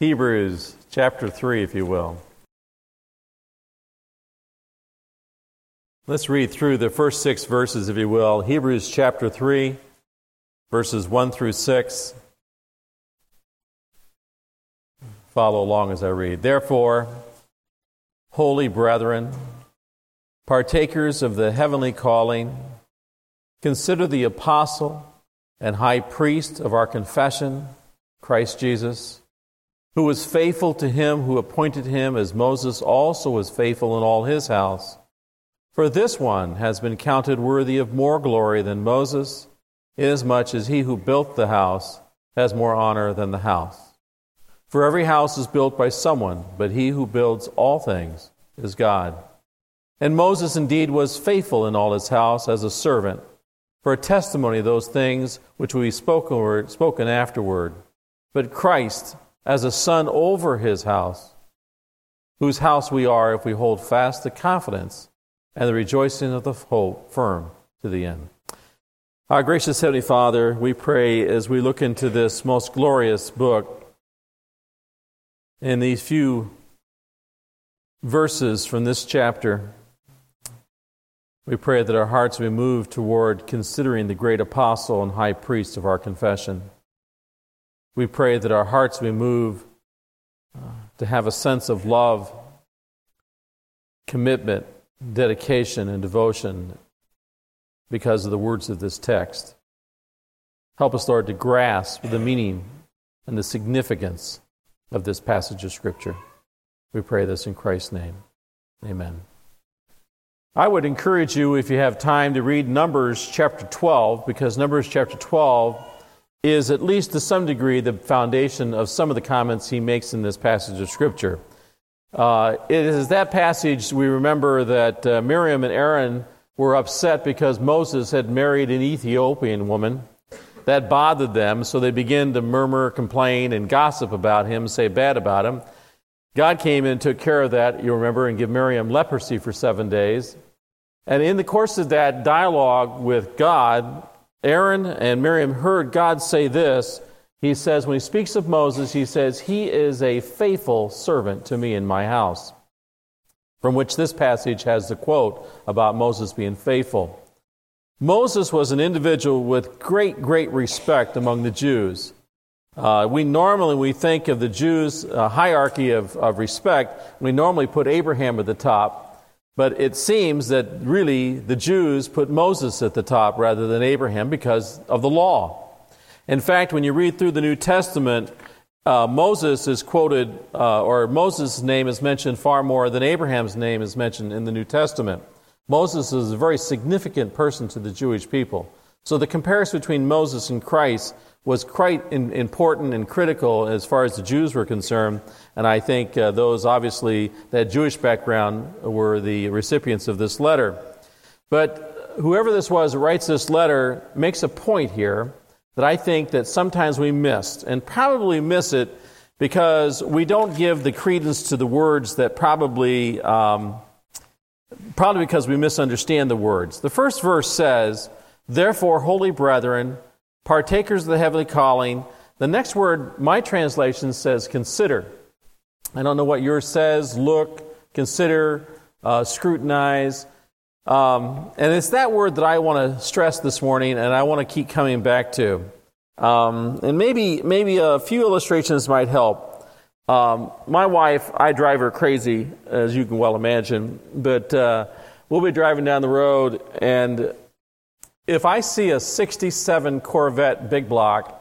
Hebrews chapter 3, if you will. Let's read through the first 6 verses, if you will. Hebrews chapter 3, verses 1 through 6. Follow along as I read. Therefore, holy brethren, partakers of the heavenly calling, consider the apostle and high priest of our confession, Christ Jesus, who was faithful to him who appointed him, as Moses also was faithful in all his house. For this one has been counted worthy of more glory than Moses, inasmuch as he who built the house has more honor than the house. For every house is built by someone, but he who builds all things is God. And Moses indeed was faithful in all his house as a servant, for a testimony of those things which will be spoken afterward. But Christ as a son over his house, whose house we are if we hold fast the confidence and the rejoicing of the hope firm to the end. Our gracious Heavenly Father, we pray as we look into this most glorious book, in these few verses from this chapter, we pray that our hearts be moved toward considering the great apostle and high priest of our confession. We pray that our hearts be moved to have a sense of love, commitment, dedication, and devotion because of the words of this text. Help us, Lord, to grasp the meaning and the significance of this passage of Scripture. We pray this in Christ's name. Amen. I would encourage you, if you have time, to read Numbers chapter 12, because Numbers chapter 12 is, at least to some degree, the foundation of some of the comments he makes in this passage of Scripture. It is that passage we remember that Miriam and Aaron were upset because Moses had married an Ethiopian woman. That bothered them, so they began to murmur, complain, and gossip about him, say bad about him. God came in and took care of that, you remember, and gave Miriam leprosy for 7 days. And in the course of that dialogue with God, Aaron and Miriam heard God say this. He says, when he speaks of Moses, he says, "He is a faithful servant to me in my house." From which this passage has the quote about Moses being faithful. Moses was an individual with great, great respect among the Jews. We think of the Jews' hierarchy of respect. We normally put Abraham at the top, but it seems that really the Jews put Moses at the top rather than Abraham because of the law. In fact, when you read through the New Testament, Moses is quoted, or Moses' name is mentioned far more than Abraham's name is mentioned in the New Testament. Moses is a very significant person to the Jewish people. So the comparison between Moses and Christ was quite important and critical as far as the Jews were concerned. And I think those, obviously, that Jewish background were the recipients of this letter. But whoever this was who writes this letter makes a point here that I think that sometimes we missed, and probably miss it because we don't give the credence to the words that probably because we misunderstand the words. The first verse says, "Therefore, holy brethren, partakers of the heavenly calling." The next word, my translation says, "consider." I don't know what yours says. Look, consider, scrutinize. And it's that word that I want to stress this morning, and I want to keep coming back to. And maybe a few illustrations might help. My wife, I drive her crazy, as you can well imagine, but we'll be driving down the road, and if I see a 67 Corvette big block,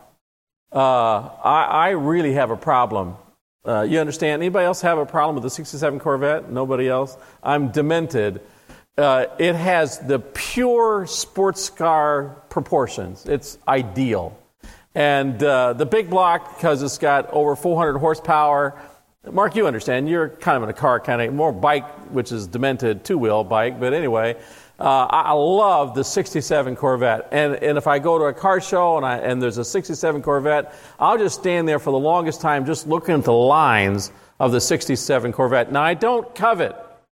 I really have a problem. You understand? Anybody else have a problem with the 67 Corvette? Nobody else? I'm demented. It has the pure sports car proportions. It's ideal. And the big block, because it's got over 400 horsepower. Mark, you understand. You're kind of in a car, kind of more bike, which is demented, two-wheel bike. But anyway, I love the 67 Corvette. And if I go to a car show and there's a 67 Corvette, I'll just stand there for the longest time just looking at the lines of the 67 Corvette. Now, I don't covet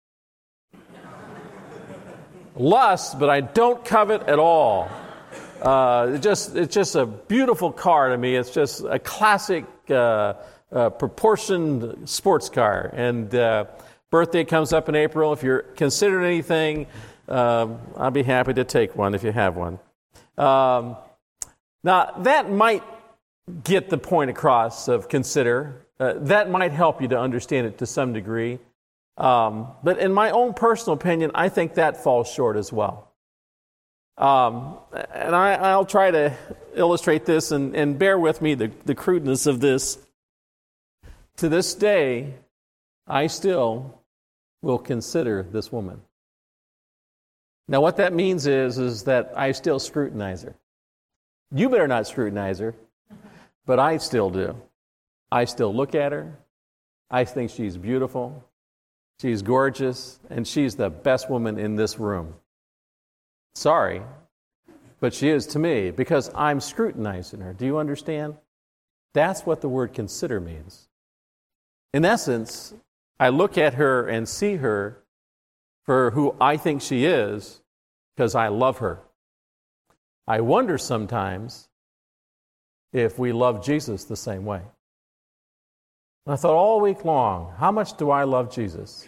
lust, but I don't covet at all. It's just a beautiful car to me. It's just a classic proportioned sports car. And birthday comes up in April. If you're considering anything, I'll be happy to take one if you have one. Now, that might get the point across of consider. That might help you to understand it to some degree. But in my own personal opinion, I think that falls short as well. And I'll try to illustrate this and bear with me the crudeness of this. To this day, I still will consider this woman. Now, what that means is that I still scrutinize her. You better not scrutinize her, but I still do. I still look at her. I think she's beautiful. She's gorgeous, and she's the best woman in this room. Sorry, but she is to me because I'm scrutinizing her. Do you understand? That's what the word consider means. In essence, I look at her and see her for who I think she is because I love her. I wonder sometimes if we love Jesus the same way. And I thought all week long, how much do I love Jesus?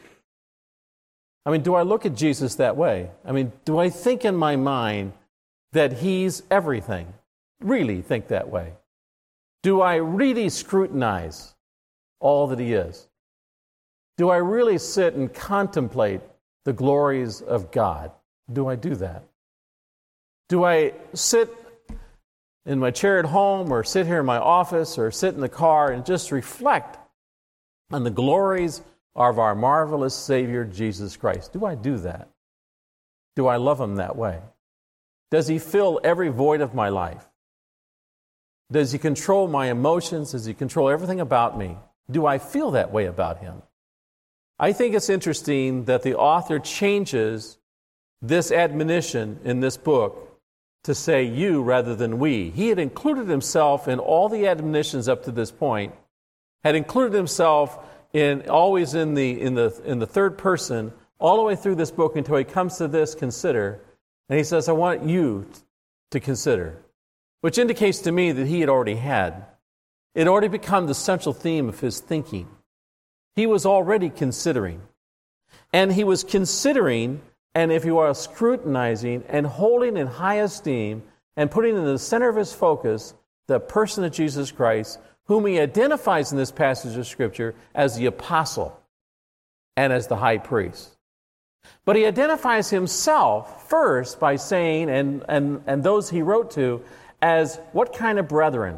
I mean, do I look at Jesus that way? I mean, do I think in my mind that he's everything? Really think that way? Do I really scrutinize all that he is? Do I really sit and contemplate the glories of God? Do I do that? Do I sit in my chair at home or sit here in my office or sit in the car and just reflect on the glories of our marvelous Savior, Jesus Christ? Do I do that? Do I love him that way? Does he fill every void of my life? Does he control my emotions? Does he control everything about me? Do I feel that way about him? I think it's interesting that the author changes this admonition in this book to say you rather than we. He had included himself in all the admonitions up to this point, had included himself always in the third person, all the way through this book until he comes to this, consider. And he says, I want you to consider, which indicates to me that he had already had. It had already become the central theme of his thinking. He was already considering. And he was considering, and if you are scrutinizing and holding in high esteem and putting in the center of his focus the person of Jesus Christ, whom he identifies in this passage of Scripture as the apostle and as the high priest. But he identifies himself first by saying, and those he wrote to, as what kind of brethren?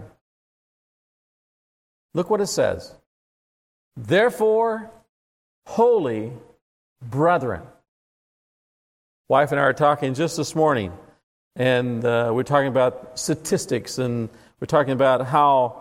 Look what it says. Therefore, holy brethren. Wife and I are talking just this morning, and we're talking about statistics, and we're talking about how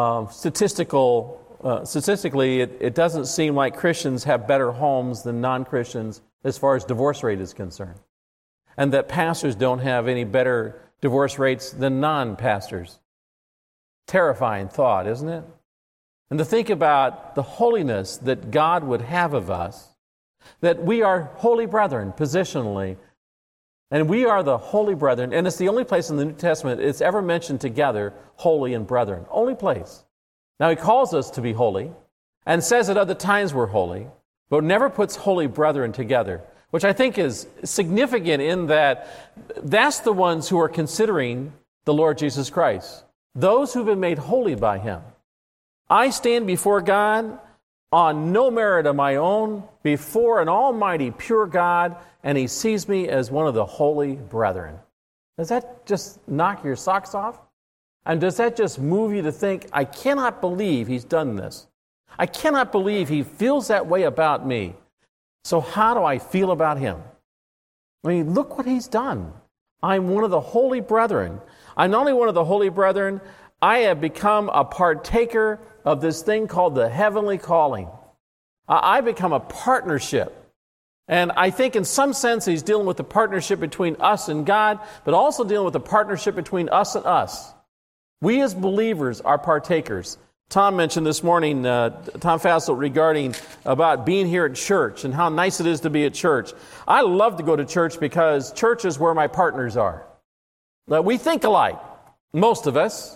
statistically, it doesn't seem like Christians have better homes than non-Christians as far as divorce rate is concerned. And that pastors don't have any better divorce rates than non-pastors. Terrifying thought, isn't it? And to think about the holiness that God would have of us, that we are holy brethren positionally, and we are the holy brethren, and it's the only place in the New Testament it's ever mentioned together, holy and brethren. Only place. Now, he calls us to be holy, and says at other times we're holy, but never puts holy brethren together, which I think is significant in that that's the ones who are considering the Lord Jesus Christ, those who've been made holy by him. I stand before God on no merit of my own, before an almighty, pure God, and he sees me as one of the holy brethren. Does that just knock your socks off? And does that just move you to think, I cannot believe he's done this. I cannot believe he feels that way about me. So how do I feel about him? I mean, look what he's done. I'm one of the holy brethren. I'm not only one of the holy brethren, I have become a partaker of this thing called the heavenly calling. I become a partnership. And I think in some sense he's dealing with the partnership between us and God, but also dealing with the partnership between us and us. We as believers are partakers. Tom mentioned this morning, Tom Fassel, regarding about being here at church and how nice it is to be at church. I love to go to church because church is where my partners are. We think alike, most of us.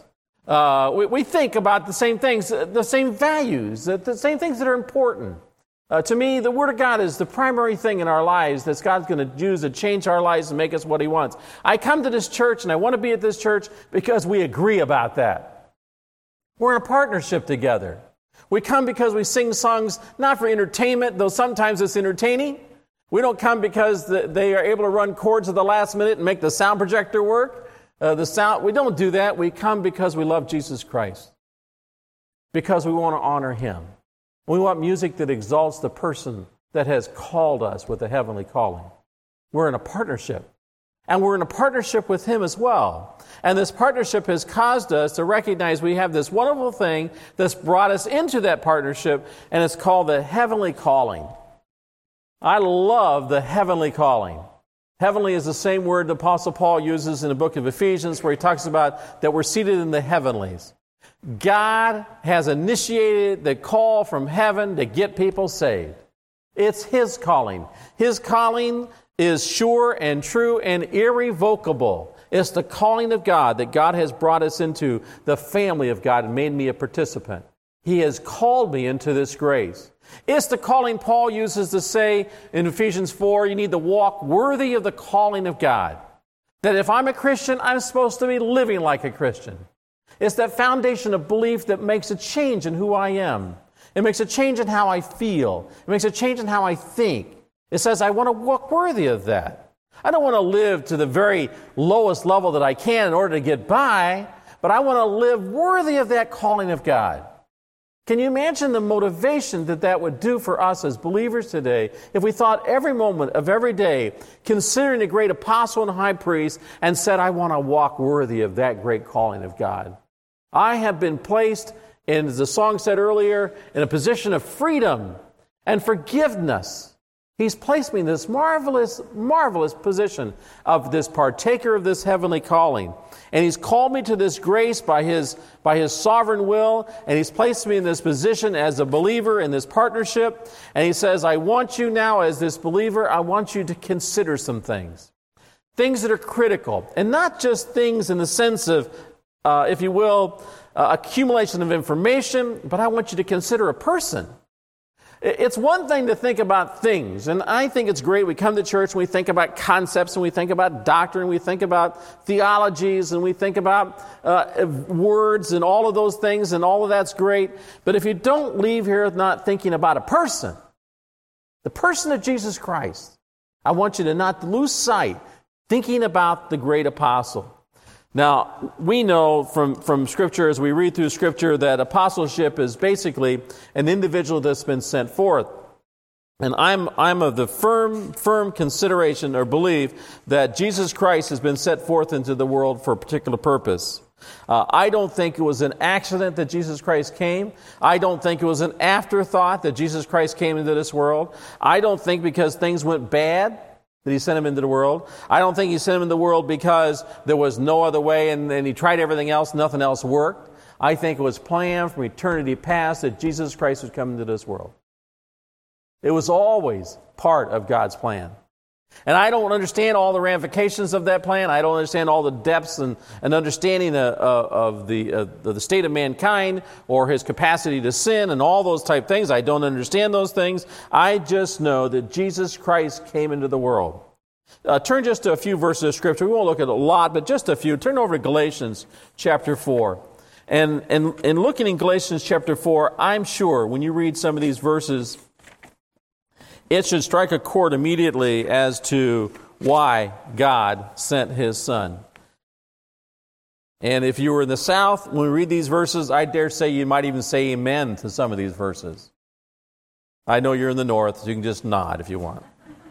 We think about the same things, the same values, the same things that are important. To me, the Word of God is the primary thing in our lives that God's going to use to change our lives and make us what He wants. I come to this church and I want to be at this church because we agree about that. We're in a partnership together. We come because we sing songs not for entertainment, though sometimes it's entertaining. We don't come because they are able to run chords at the last minute and make the sound projector work. We don't do that. We come because we love Jesus Christ. Because we want to honor Him. We want music that exalts the person that has called us with a heavenly calling. We're in a partnership. And we're in a partnership with Him as well. And this partnership has caused us to recognize we have this wonderful thing that's brought us into that partnership, and it's called the heavenly calling. I love the heavenly calling. Heavenly is the same word the Apostle Paul uses in the book of Ephesians, where he talks about that we're seated in the heavenlies. God has initiated the call from heaven to get people saved. It's His calling. His calling is sure and true and irrevocable. It's the calling of God that God has brought us into the family of God and made me a participant. He has called me into this grace. It's the calling Paul uses to say in Ephesians 4, you need to walk worthy of the calling of God. That if I'm a Christian, I'm supposed to be living like a Christian. It's that foundation of belief that makes a change in who I am. It makes a change in how I feel. It makes a change in how I think. It says I want to walk worthy of that. I don't want to live to the very lowest level that I can in order to get by, but I want to live worthy of that calling of God. Can you imagine the motivation that would do for us as believers today if we thought every moment of every day, considering the great apostle and high priest, and said, I want to walk worthy of that great calling of God. I have been placed, in, as the song said earlier, in a position of freedom and forgiveness. He's placed me in this marvelous, marvelous position of this partaker of this heavenly calling. And He's called me to this grace by His sovereign will, and He's placed me in this position as a believer in this partnership. And He says, I want you now as this believer, I want you to consider some things. Things that are critical. And not just things in the sense of, if you will, accumulation of information, but I want you to consider a person. It's one thing to think about things, and I think it's great. We come to church and we think about concepts, and we think about doctrine, we think about theologies, and we think about words and all of those things, and all of that's great. But if you don't leave here not thinking about a person, the person of Jesus Christ, I want you to not lose sight thinking about the great apostle. Now, we know from Scripture, as we read through Scripture, that apostleship is basically an individual that's been sent forth. And I'm of the firm consideration or belief that Jesus Christ has been set forth into the world for a particular purpose. I don't think it was an accident that Jesus Christ came. I don't think it was an afterthought that Jesus Christ came into this world. I don't think because things went bad that He sent Him into the world. I don't think He sent Him into the world because there was no other way and then He tried everything else, nothing else worked. I think it was planned from eternity past that Jesus Christ would come into this world. It was always part of God's plan. And I don't understand all the ramifications of that plan. I don't understand all the depths and understanding of the state of mankind or his capacity to sin and all those type things. I don't understand those things. I just know that Jesus Christ came into the world. Turn just to a few verses of Scripture. We won't look at a lot, but just a few. Turn over to Galatians chapter 4. And looking in Galatians chapter 4, I'm sure when you read some of these verses, it should strike a chord immediately as to why God sent His Son. And if you were in the South, when we read these verses, I dare say you might even say amen to some of these verses. I know you're in the North, so you can just nod if you want.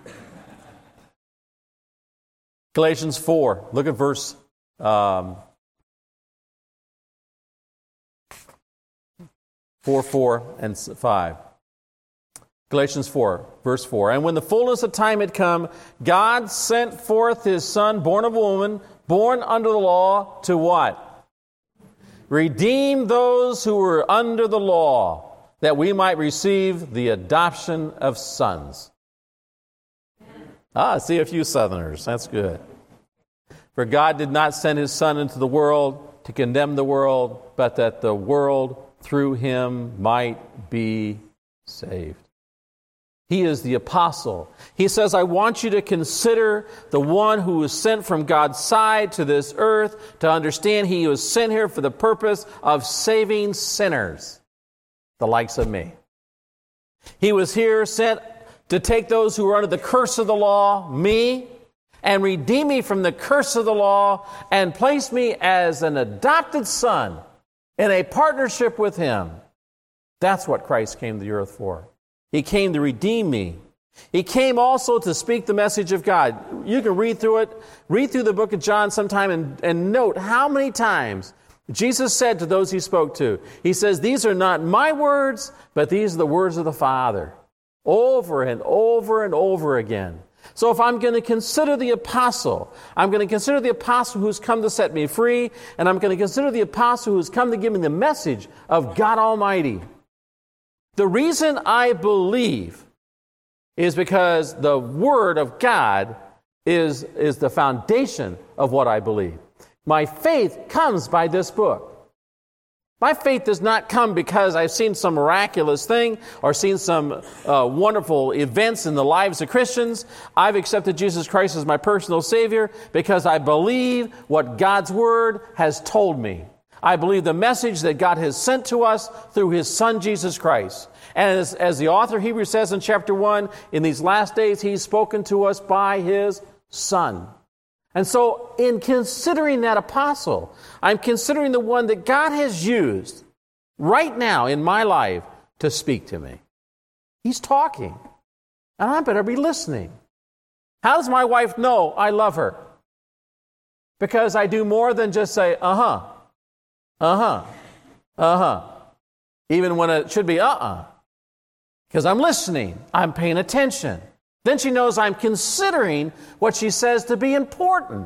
Galatians 4, look at verse 4 and 5. Galatians 4, verse 4. And when the fullness of time had come, God sent forth His Son, born of a woman, born under the law, to what? Redeem those who were under the law, that we might receive the adoption of sons. I see a few Southerners. That's good. For God did not send His Son into the world to condemn the world, but that the world through him might be saved. He is the apostle. He says, I want you to consider the one who was sent from God's side to this earth to understand he was sent here for the purpose of saving sinners, the likes of me. He was here sent to take those who were under the curse of the law, me, and redeem me from the curse of the law and place me as an adopted son in a partnership with him. That's what Christ came to the earth for. He came to redeem me. He came also to speak the message of God. You can read through it. Read through the book of John sometime and note how many times Jesus said to those he spoke to, he says, these are not my words, but these are the words of the Father. Over and over and over again. So if I'm going to consider the apostle, I'm going to consider the apostle who's come to set me free, and I'm going to consider the apostle who's come to give me the message of God Almighty. The reason I believe is because the Word of God is the foundation of what I believe. My faith comes by this book. My faith does not come because I've seen some miraculous thing or seen some wonderful events in the lives of Christians. I've accepted Jesus Christ as my personal Savior because I believe what God's Word has told me. I believe the message that God has sent to us through His Son, Jesus Christ. And as the author of Hebrews says in chapter 1, in these last days, He's spoken to us by His Son. And so in considering that apostle, I'm considering the one that God has used right now in my life to speak to me. He's talking, and I better be listening. How does my wife know I love her? Because I do more than just say, uh-huh, uh-huh, uh-huh, even when it should be uh-uh. Because I'm listening, I'm paying attention. Then she knows I'm considering what she says to be important.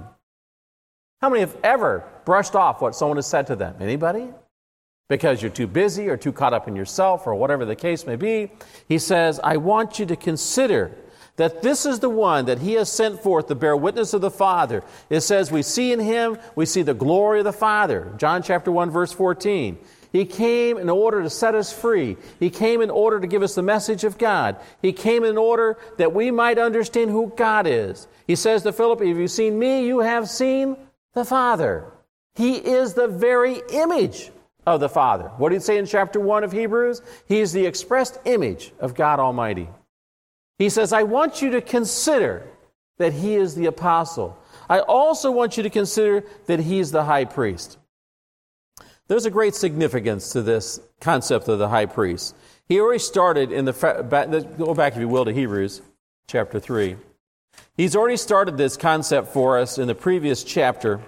How many have ever brushed off what someone has said to them? Anybody? Because you're too busy or too caught up in yourself or whatever the case may be. He says, I want you to consider that this is the one that He has sent forth to bear witness of the Father. It says we see in Him, we see the glory of the Father. John chapter 1, verse 14. He came in order to set us free. He came in order to give us the message of God. He came in order that we might understand who God is. He says to Philip, if you've seen me, you have seen the Father. He is the very image of the Father. What did he say in chapter 1 of Hebrews? He is the expressed image of God Almighty. He says, I want you to consider that He is the apostle. I also want you to consider that He is the high priest. There's a great significance to this concept of the high priest. He already started in go back if you will to Hebrews chapter 3. He's already started this concept for us in the previous chapter.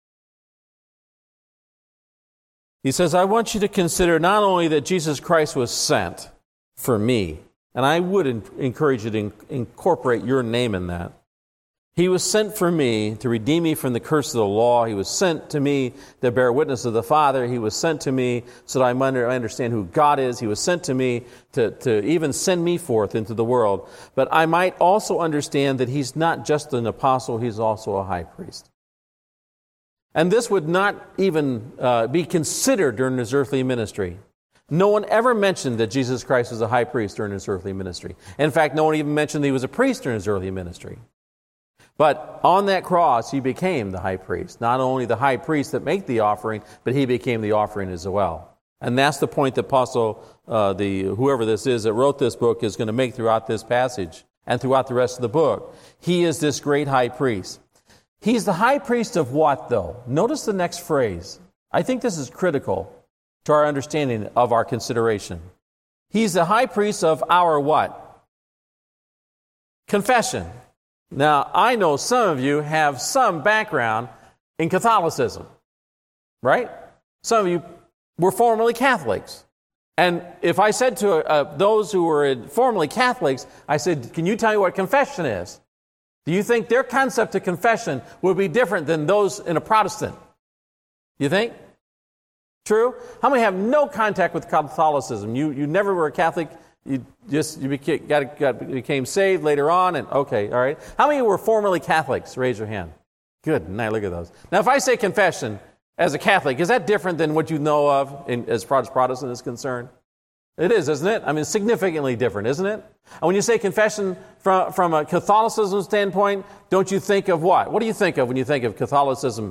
He says, I want you to consider not only that Jesus Christ was sent for me, and I would encourage you to incorporate your name in that. He was sent for me to redeem me from the curse of the law. He was sent to me to bear witness of the Father. He was sent to me so that I might understand who God is. He was sent to me to even send me forth into the world. But I might also understand that He's not just an apostle, He's also a high priest. And this would not even be considered during His earthly ministry. No one ever mentioned that Jesus Christ was a high priest during His earthly ministry. In fact, no one even mentioned that He was a priest during His earthly ministry. But on that cross, He became the high priest. Not only the high priest that made the offering, but He became the offering as well. And that's the point that Apostle, whoever this is that wrote this book, is going to make throughout this passage and throughout the rest of the book. He is this great high priest. He's the high priest of what, though? Notice the next phrase. I think this is critical to our understanding of our consideration. He's the high priest of our what? Confession. Now, I know some of you have some background in Catholicism, right? Some of you were formerly Catholics. And if I said to those who were formerly Catholics, I said, can you tell me what confession is? Do you think their concept of confession would be different than those in a Protestant? You think? True? How many have no contact with Catholicism? You never were a Catholic. You became saved later on, and okay, all right. How many were formerly Catholics? Raise your hand. Good. Now look at those. Now, if I say confession, as a Catholic, is that different than what you know of as far as Protestant is concerned? It is, isn't it? I mean, significantly different, isn't it? And when you say confession from a Catholicism standpoint, don't you think of what? What do you think of when you think of Catholicism?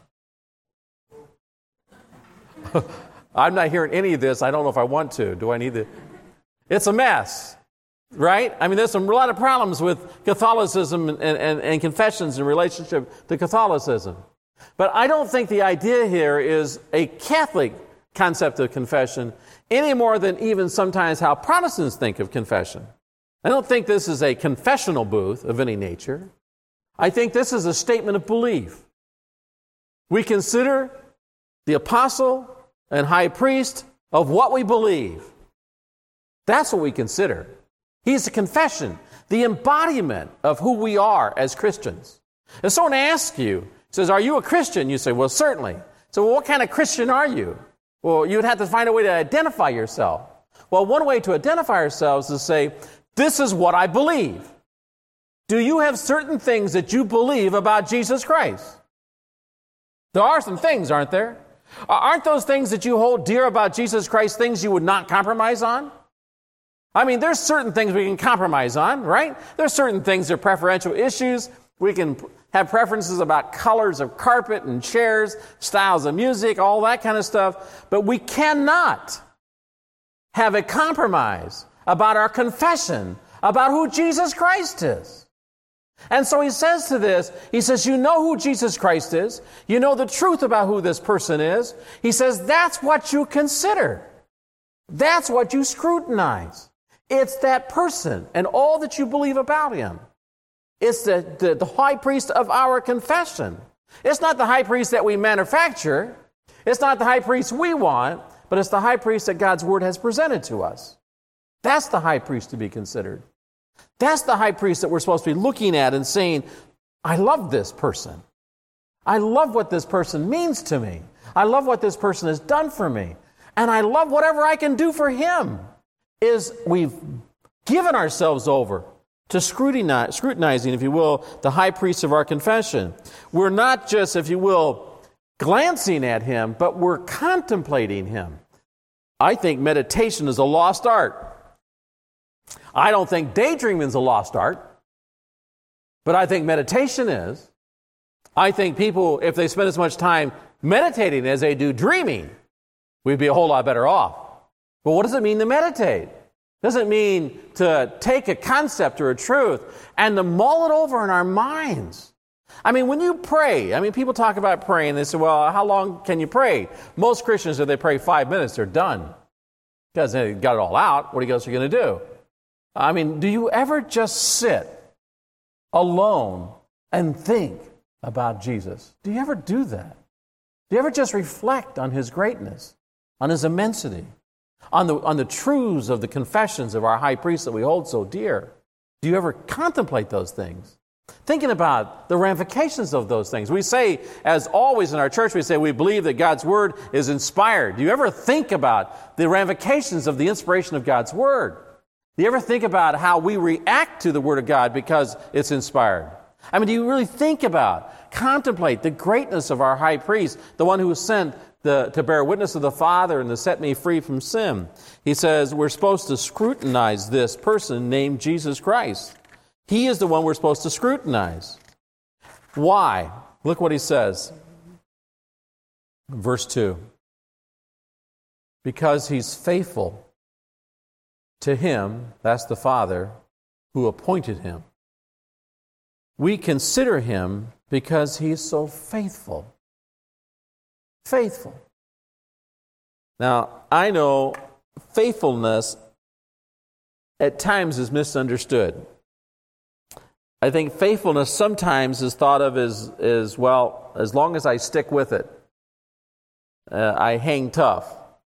I'm not hearing any of this. I don't know if I want to. Do I need to? It's a mess, right? I mean, there's a lot of problems with Catholicism and confessions in relationship to Catholicism. But I don't think the idea here is a Catholic concept of confession any more than even sometimes how Protestants think of confession. I don't think this is a confessional booth of any nature. I think this is a statement of belief. We consider the apostle and high priest of what we believe. That's what we consider. He's a confession, the embodiment of who we are as Christians. If someone asks you, says, "Are you a Christian?" You say, "Well, certainly." So, well, what kind of Christian are you? Well, you would have to find a way to identify yourself. Well, one way to identify ourselves is to say, this is what I believe. Do you have certain things that you believe about Jesus Christ? There are some things, aren't there? Aren't those things that you hold dear about Jesus Christ things you would not compromise on? I mean, there's certain things we can compromise on, right? There's certain things that are preferential issues. We can have preferences about colors of carpet and chairs, styles of music, all that kind of stuff. But we cannot have a compromise about our confession about who Jesus Christ is. And so he says to this, he says, you know who Jesus Christ is. You know the truth about who this person is. He says, that's what you consider. That's what you scrutinize. It's that person and all that you believe about him. It's the high priest of our confession. It's not the high priest that we manufacture. It's not the high priest we want, but it's the high priest that God's word has presented to us. That's the high priest to be considered. That's the high priest that we're supposed to be looking at and saying, I love this person. I love what this person means to me. I love what this person has done for me. And I love whatever I can do for him. Is we've given ourselves over to scrutinizing, if you will, the high priest of our confession. We're not just, if you will, glancing at him, but we're contemplating him. I think meditation is a lost art. I don't think daydreaming is a lost art, but I think meditation is. I think people, if they spend as much time meditating as they do dreaming, we'd be a whole lot better off. But what does it mean to meditate? It doesn't mean to take a concept or a truth and to mull it over in our minds. I mean, when you pray, people talk about praying. They say, well, how long can you pray? Most Christians, if they pray 5 minutes, they're done. Because they got it all out. What else are you going to do? Do you ever just sit alone and think about Jesus? Do you ever do that? Do you ever just reflect on his greatness, on his immensity, on the truths of the confessions of our high priest that we hold so dear? Do you ever contemplate those things? Thinking about the ramifications of those things. We say, as always in our church, we say we believe that God's word is inspired. Do you ever think about the ramifications of the inspiration of God's word? Do you ever think about how we react to the word of God because it's inspired? Do you really contemplate the greatness of our high priest, the one who was sent to bear witness of the Father and to set me free from sin? He says we're supposed to scrutinize this person named Jesus Christ. He is the one we're supposed to scrutinize. Why? Look what he says. Verse 2. Because he's faithful to him, that's the Father, who appointed him. We consider him because he is so faithful. Faithful. Now, I know faithfulness at times is misunderstood. I think faithfulness sometimes is thought of as well, as long as I stick with it, I hang tough.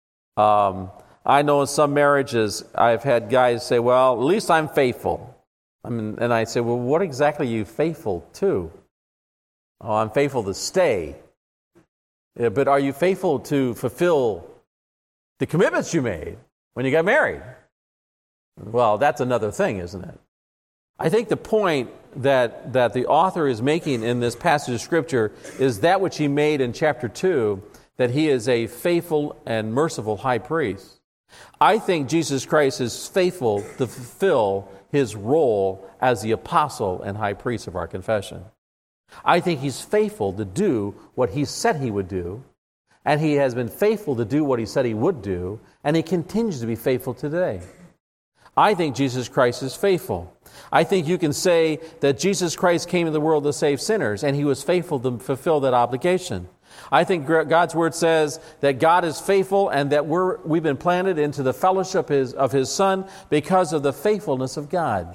I know in some marriages I've had guys say, well, at least I'm faithful. And I say, well, what exactly are you faithful to? Oh, I'm faithful to stay. Yeah, but are you faithful to fulfill the commitments you made when you got married? Well, that's another thing, isn't it? I think the point that the author is making in this passage of Scripture is that which he made in chapter 2, that he is a faithful and merciful high priest. I think Jesus Christ is faithful to fulfill his role as the apostle and high priest of our confession. I think he's faithful to do what he said he would do, and he has been faithful to do what he said he would do, and he continues to be faithful today. I think Jesus Christ is faithful. I think you can say that Jesus Christ came into the world to save sinners, and he was faithful to fulfill that obligation. I think God's Word says that God is faithful and that we've been planted into the fellowship of his Son because of the faithfulness of God.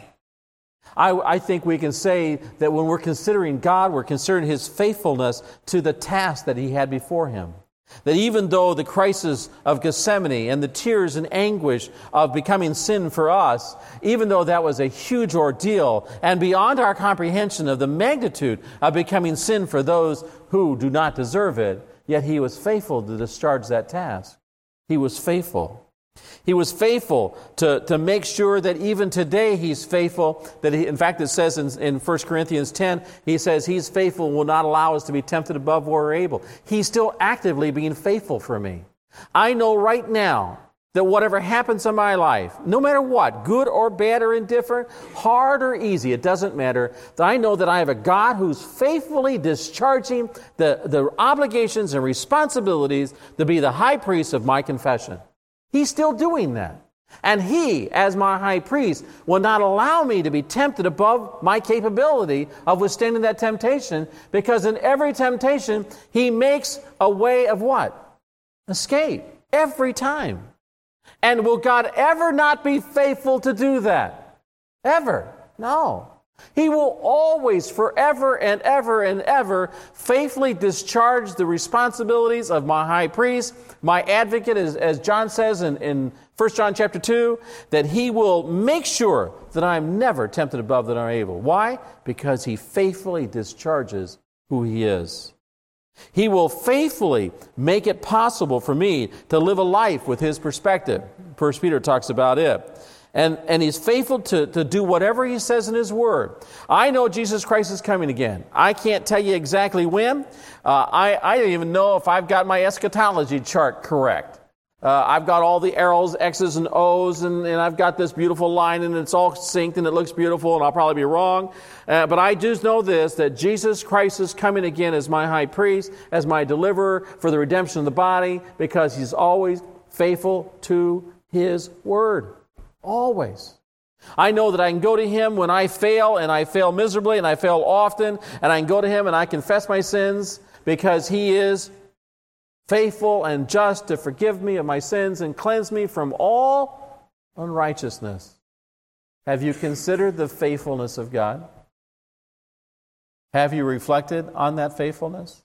I think we can say that when we're considering God, we're considering his faithfulness to the task that he had before him. That even though the crisis of Gethsemane and the tears and anguish of becoming sin for us, even though that was a huge ordeal and beyond our comprehension of the magnitude of becoming sin for those who do not deserve it, yet he was faithful to discharge that task. He was faithful. He was faithful to make sure that even today he's faithful. In fact, it says in 1 Corinthians 10, he says he's faithful and will not allow us to be tempted above what we're able. He's still actively being faithful for me. I know right now that whatever happens in my life, no matter what, good or bad or indifferent, hard or easy, it doesn't matter, that I know that I have a God who's faithfully discharging the obligations and responsibilities to be the high priest of my confession. He's still doing that. And he, as my high priest, will not allow me to be tempted above my capability of withstanding that temptation, because in every temptation, he makes a way of what? Escape. Every time. And will God ever not be faithful to do that? Ever? No. He will always, forever and ever and ever, faithfully discharge the responsibilities of my high priest, my advocate, as John says in 1 John chapter 2, that he will make sure that I am never tempted above that I am able. Why? Because he faithfully discharges who he is. He will faithfully make it possible for me to live a life with his perspective. 1 Peter talks about it. And he's faithful to do whatever he says in his word. I know Jesus Christ is coming again. I can't tell you exactly when. I don't even know if I've got my eschatology chart correct. I've got all the arrows, X's and O's, and I've got this beautiful line, and it's all synced, and it looks beautiful, and I'll probably be wrong. But I just know this, that Jesus Christ is coming again as my high priest, as my deliverer for the redemption of the body, because he's always faithful to his word. Always. I know that I can go to him when I fail, and I fail miserably, and I fail often, and I can go to him and I confess my sins, because he is faithful and just to forgive me of my sins and cleanse me from all unrighteousness. Have you considered the faithfulness of God? Have you reflected on that faithfulness?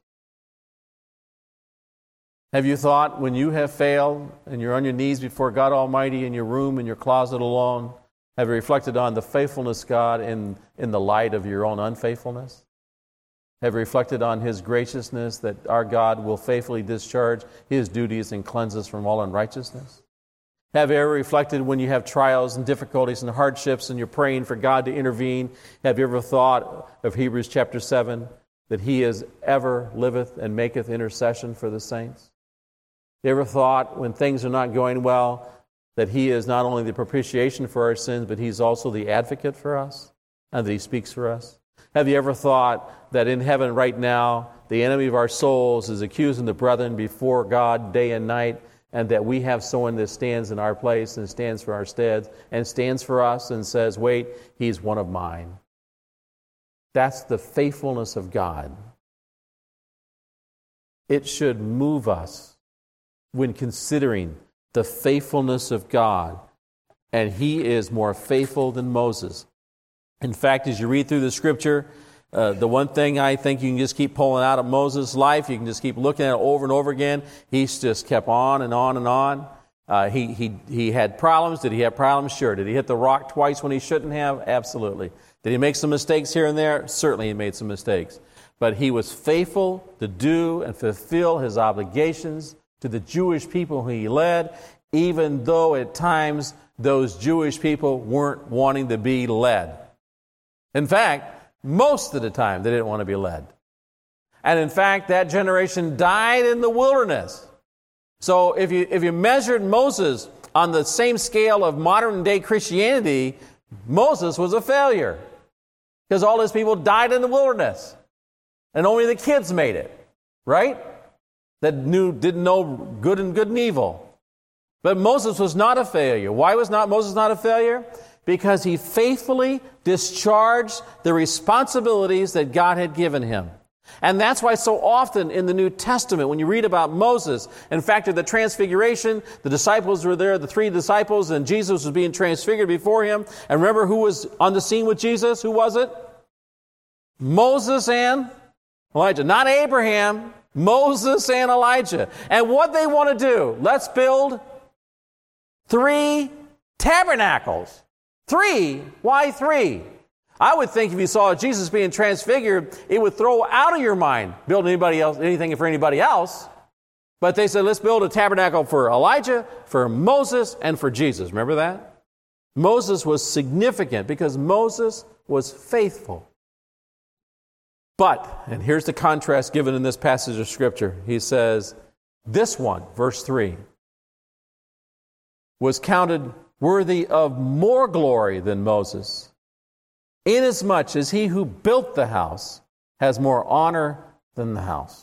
Have you thought, when you have failed and you're on your knees before God Almighty in your room, in your closet alone, have you reflected on the faithfulness of God in the light of your own unfaithfulness? Have you reflected on his graciousness, that our God will faithfully discharge his duties and cleanse us from all unrighteousness? Have you ever reflected when you have trials and difficulties and hardships and you're praying for God to intervene? Have you ever thought of Hebrews chapter 7, that he is ever liveth and maketh intercession for the saints? You ever thought, when things are not going well, that he is not only the propitiation for our sins, but he's also the advocate for us, and that he speaks for us? Have you ever thought that in heaven right now, the enemy of our souls is accusing the brethren before God day and night, and that we have someone that stands in our place and stands for our stead and stands for us and says, wait, he's one of mine? That's the faithfulness of God. It should move us when considering the faithfulness of God. And he is more faithful than Moses. In fact, as you read through the Scripture, the one thing I think you can just keep pulling out of Moses' life, you can just keep looking at it over and over again, he's just kept on and on and on. He had problems. Did he have problems? Sure. Did he hit the rock twice when he shouldn't have? Absolutely. Did he make some mistakes here and there? Certainly he made some mistakes. But he was faithful to do and fulfill his obligations to the Jewish people who he led, even though at times those Jewish people weren't wanting to be led. In fact, Most of the time, they didn't want to be led. And in fact, that generation died in the wilderness. So if you measured Moses on the same scale of modern-day Christianity, Moses was a failure. Because all his people died in the wilderness. And only the kids made it. Right? That didn't know good and evil. But Moses was not a failure. Why was Moses not a failure? Because he faithfully discharged the responsibilities that God had given him. And that's why so often in the New Testament, when you read about Moses, in fact, at the Transfiguration, the disciples were there, the 3 disciples, and Jesus was being transfigured before him. And remember who was on the scene with Jesus? Who was it? Moses and Elijah. Not Abraham, Moses and Elijah. And what they want to do? Let's build 3 tabernacles. 3? Why 3? I would think if you saw Jesus being transfigured, it would throw out of your mind building anything for anybody else. But they said, let's build a tabernacle for Elijah, for Moses, and for Jesus. Remember that? Moses was significant because Moses was faithful. But, and here's the contrast given in this passage of Scripture. He says, this one, verse 3, was counted worthy of more glory than Moses, inasmuch as he who built the house has more honor than the house.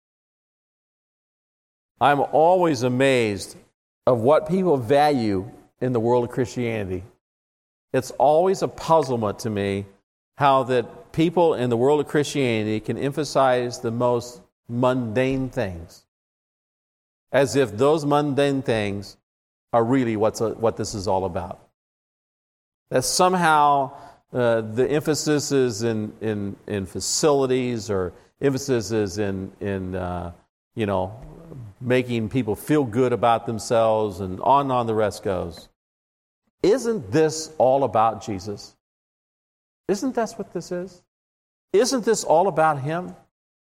I'm always amazed of what people value in the world of Christianity. It's always a puzzlement to me how that people in the world of Christianity can emphasize the most mundane things, as if those mundane things are really what this is all about. That somehow the emphasis is in facilities, or emphasis is in making people feel good about themselves, and on the rest goes. Isn't this all about Jesus? Isn't that what this is? Isn't this all about Him?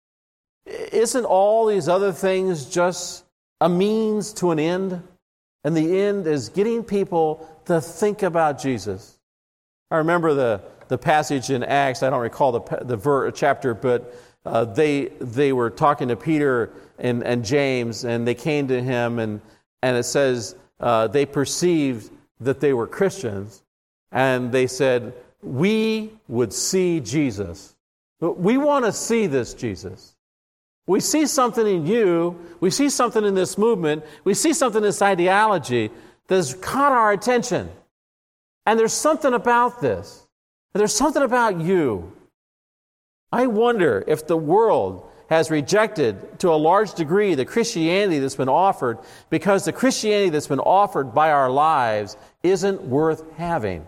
Isn't all these other things just a means to an end? And the end is getting people to think about Jesus. I remember the passage in Acts. I don't recall the chapter, but they were talking to Peter and James, and they came to him, and it says they perceived that they were Christians, and they said, we would see Jesus. We want to see this Jesus. We see something in you, we see something in this movement, we see something in this ideology that has caught our attention. And there's something about this. And there's something about you. I wonder if the world has rejected to a large degree the Christianity that's been offered because the Christianity that's been offered by our lives isn't worth having.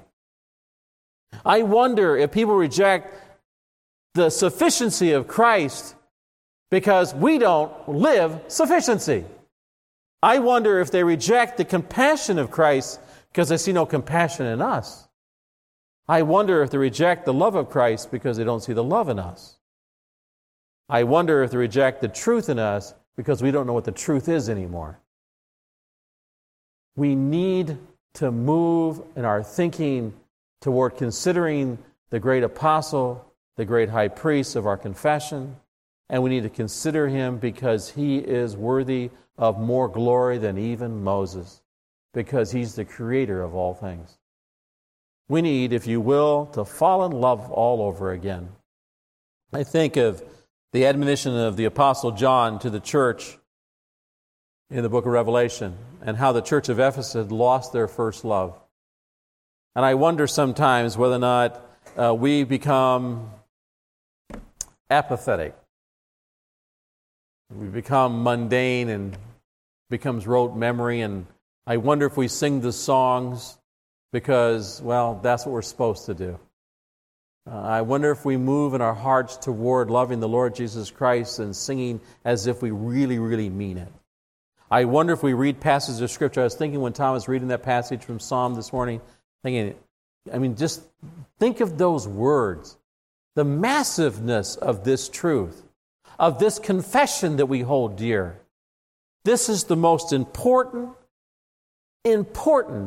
I wonder if people reject the sufficiency of Christ because we don't live sufficiency. I wonder if they reject the compassion of Christ because they see no compassion in us. I wonder if they reject the love of Christ because they don't see the love in us. I wonder if they reject the truth in us because we don't know what the truth is anymore. We need to move in our thinking toward considering the great apostle, the great high priest of our confession, and we need to consider him because he is worthy of more glory than even Moses, because he's the creator of all things. We need, if you will, to fall in love all over again. I think of the admonition of the Apostle John to the church in the book of Revelation, and how the church of Ephesus had lost their first love. And I wonder sometimes whether or not we become apathetic. We become mundane and becomes rote memory, and I wonder if we sing the songs because, well, that's what we're supposed to do. I wonder if we move in our hearts toward loving the Lord Jesus Christ and singing as if we really, really mean it. I wonder if we read passages of Scripture. I was thinking when Tom was reading that passage from Psalm this morning, just think of those words, the massiveness of this truth, of this confession that we hold dear. This is the most important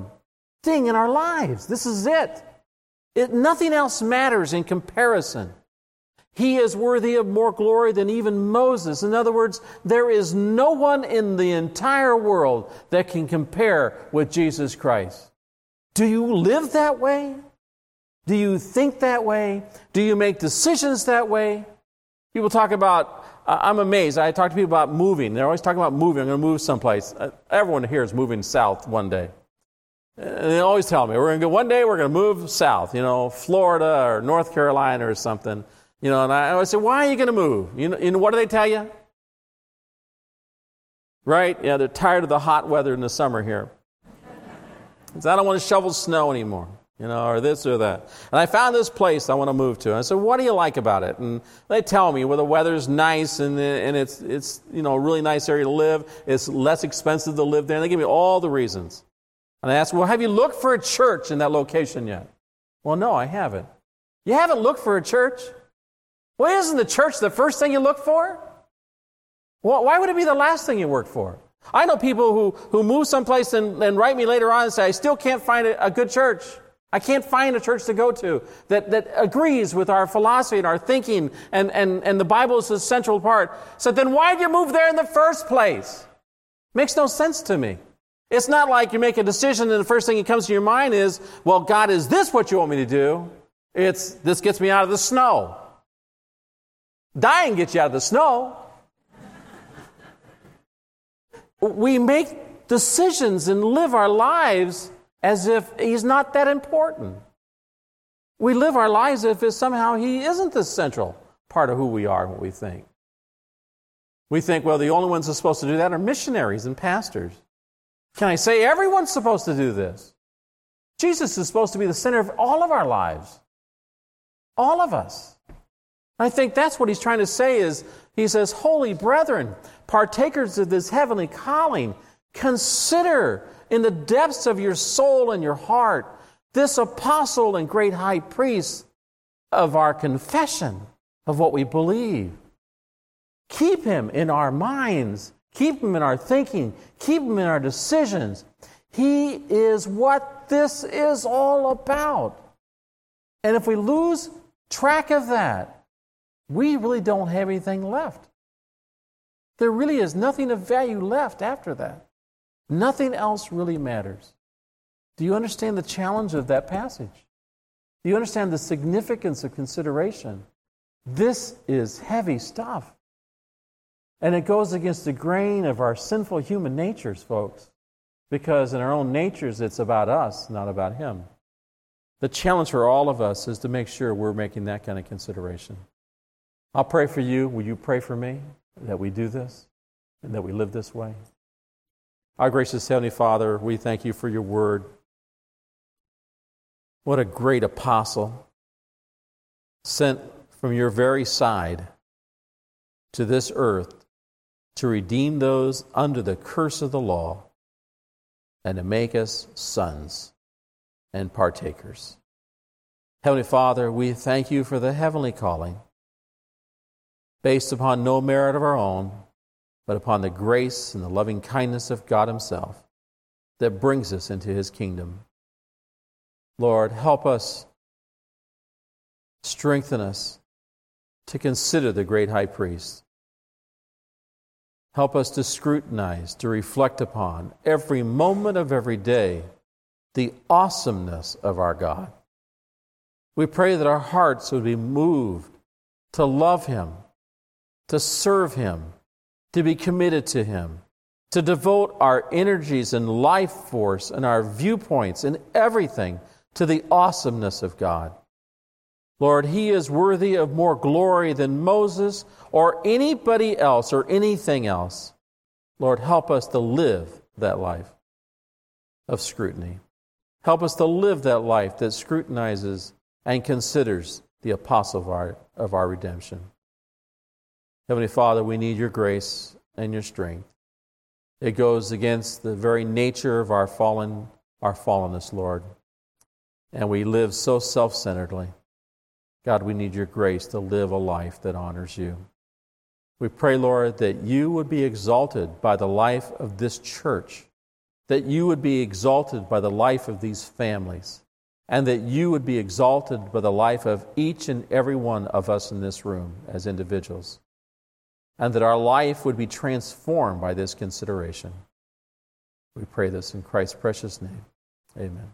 thing in our lives. This is it. Nothing else matters in comparison. He is worthy of more glory than even Moses. In other words, there is no one in the entire world that can compare with Jesus Christ. Do you live that way? Do you think that way? Do you make decisions that way? People talk about, I'm amazed. I talk to people about moving. They're always talking about moving. I'm going to move someplace. Everyone here is moving south one day. And they always tell me, one day we're going to move south, Florida or North Carolina or something. And I always say, why are you going to move? What do they tell you? Right? Yeah, they're tired of the hot weather in the summer here. So I don't want to shovel snow anymore, or this or that. And I found this place I want to move to. And I said, what do you like about it? And they tell me, well, the weather's nice and it's a really nice area to live. It's less expensive to live there. And they give me all the reasons. And I ask, well, have you looked for a church in that location yet? Well, no, I haven't. You haven't looked for a church? Well, isn't the church the first thing you look for? Well, why would it be the last thing you work for? I know people who move someplace and write me later on and say, I still can't find a good church. I can't find a church to go to that agrees with our philosophy and our thinking, and the Bible is a central part. So then why did you move there in the first place? Makes no sense to me. It's not like you make a decision and the first thing that comes to your mind is, well, God, is this what you want me to do? It's, this gets me out of the snow. Dying gets you out of the snow. We make decisions and live our lives as if He's not that important. We live our lives as if somehow He isn't the central part of who we are and what we think. We think, well, the only ones who are supposed to do that are missionaries and pastors. Can I say everyone's supposed to do this? Jesus is supposed to be the center of all of our lives. All of us. I think that's what He's trying to say is, He says, holy brethren, partakers of this heavenly calling, consider in the depths of your soul and your heart this apostle and great high priest of our confession of what we believe. Keep him in our minds. Keep him in our thinking. Keep him in our decisions. He is what this is all about. And if we lose track of that, we really don't have anything left. There really is nothing of value left after that. Nothing else really matters. Do you understand the challenge of that passage? Do you understand the significance of consideration? This is heavy stuff. And it goes against the grain of our sinful human natures, folks. Because in our own natures, it's about us, not about Him. The challenge for all of us is to make sure we're making that kind of consideration. I'll pray for you. Will you pray for me that we do this and that we live this way? Our gracious Heavenly Father, we thank you for your word. What a great apostle sent from your very side to this earth to redeem those under the curse of the law and to make us sons and partakers. Heavenly Father, we thank you for the heavenly calling based upon no merit of our own, but upon the grace and the loving kindness of God Himself that brings us into His kingdom. Lord, help us, strengthen us to consider the great high priest. Help us to scrutinize, to reflect upon every moment of every day the awesomeness of our God. We pray that our hearts would be moved to love Him, to serve Him, to be committed to Him, to devote our energies and life force and our viewpoints and everything to the awesomeness of God. Lord, He is worthy of more glory than Moses or anybody else or anything else. Lord, help us to live that life of scrutiny. Help us to live that life that scrutinizes and considers the apostle of our redemption. Heavenly Father, we need your grace and your strength. It goes against the very nature of our fallenness, Lord. And we live so self-centeredly. God, we need your grace to live a life that honors you. We pray, Lord, that you would be exalted by the life of this church, that you would be exalted by the life of these families, and that you would be exalted by the life of each and every one of us in this room as individuals, and that our life would be transformed by this consideration. We pray this in Christ's precious name. Amen.